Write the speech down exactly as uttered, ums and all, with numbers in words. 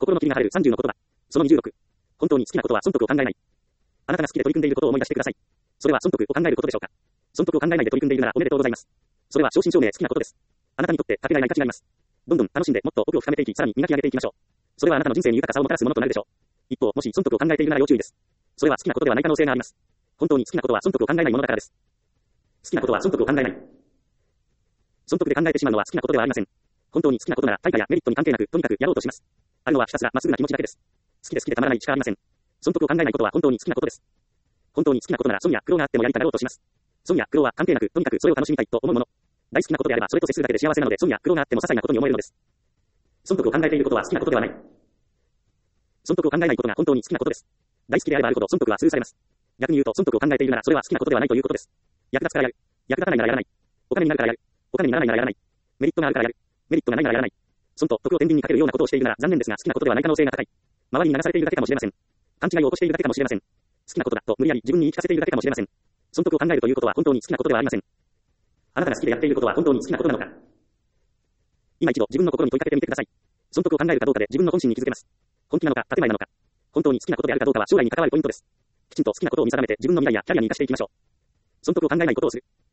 心の霧が晴れるさんじゅうの言葉。そのにじゅうろく。本当に好きなことは損得を考えない。あなたが好きで取り組んでいることを思い出してください。それは損得を考えることでしょうか。損得を考えないで取り組んでいるならおめでとうございます。それは正真正銘好きなことです。あなたにとってかけがえない価値があります。どんどん楽しんでもっと奥を深めていき、さらに磨き上げていきましょう。それはあなたの人生に豊かさをもたらすものとなるでしょう。一方、もし損得を考えているなら要注意です。それは好きなことではない可能性があります。本当に好きなことは損得を考えないものだからです。好きなことは損得を考えない。損得で考えてしまうのは好きなことではありません。本当に好きなことなら対価やメリットに関係なくとにかくやろうとします。あるのはひたすらまっすぐな気持ちだけです。好きで好きでたまらないしかありません。損得を考えないことは本当に好きなことです。本当に好きなことなら損や苦労があってもやりたがろうとします。損や苦労は関係なくとにかくそれを楽しみたいと思うもの。大好きなことであればそれと接するだけで幸せなので損や苦労があっても些細なことに思えるのです。損得を考えていることは好きなことではない。損得を考えないことが本当に好きなことです。大好きであればあるほど損得はスルーされます。逆に言うと損得を考えているならそれは好きなことではないということです。役立つからやる。役立たないならやらない。お金になるからやる。お金にならないならやらない。メリットがあるからやる。メリットがないならやらない。損と得を天秤にかけるようなことをしているなら残念ですが好きなことではない可能性が高い。周りに流されているだけかもしれません。勘違いを起こしているだけかもしれません。好きなことだと無理やり自分に言い聞かせているだけかもしれません。損得を考えるということは本当に好きなことではありません。あなたが好きでやっていることは本当に好きなことなのか。今一度自分の心に問いかけてみてください。損得を考えるかどうかで自分の本心に気づけます。本気なのか建前なのか。本当に好きなことであるかどうかは将来に関わるポイントです。きちんと好きなことを見定めて自分の未来やキャリアに生かしていきましょう。損得を考えないことをする。